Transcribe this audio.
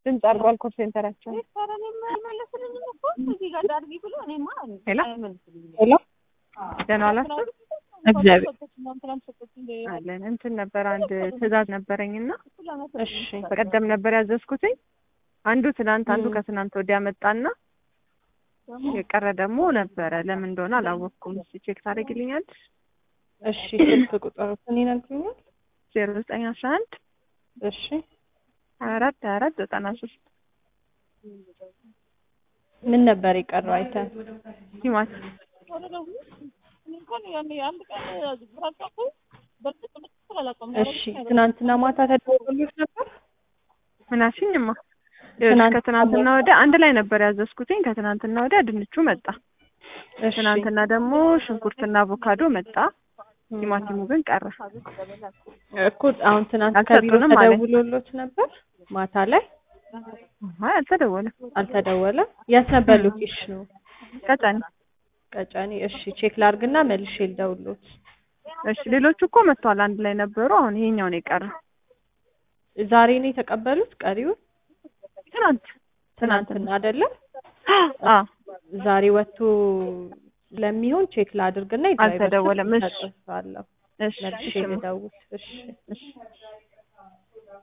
ድምጽ አድርጓል ኮል ሴንተራቸው። ሄሎ ደህና ዋላችሁ? እግዚአብሔር አለን። እንትን ነበር አንድ ትዕዛዝ ነበረኝና እሺ በቀደም ነበር ያዘዝኩትኝ። አንዱ ትናንት አንዱ ከትናንት ወዲያ መጣና የቀረ ደግሞ ነበረ። ለምን እንደሆነ አላወቅኩም። ቼክ ታደርግልኛለሽ? እሺ ስልክ ቁጥሩን ይነግሩኛል? 0911 እሺ 24 93 ምን ነበር የቀረው አይተን? ቲማት እሺ ትናንትና ማታ ተደውሎልሽ ነበር? ምናሽኝማ ከትናንትና ወዲያ አንድ ላይ ነበር ያዘዝኩትኝ። ከትናንትና ወዲያ ድንቹ መጣ። ትናንትና ደግሞ ሽንኩርትና አቮካዶ መጣ። ቲማቲሙ ግን ቀረ እኮ። አሁን ትናንት ከቢሮ ተደውሎልሽ ነበር ማታ ላይ? አይ አልተደወለም። የት ነበር ሎኬሽኑ? ቀጨኔ። እሺ ቼክ ላድርግና መልሼ ልደውልልዎት። እሺ ሌሎቹ እኮ መጥተዋል፣ አንድ ላይ ነበሩ። አሁን ይሄኛው ነው የቀረ። ዛሬ ነው የተቀበሉት? ቀሪው ትናንትና አይደለም? ዛሬ ወጥቶ ለሚሆን ቼክ ላድርግና አልተደወለም። እሺ መልሼ ልደውል። እሺ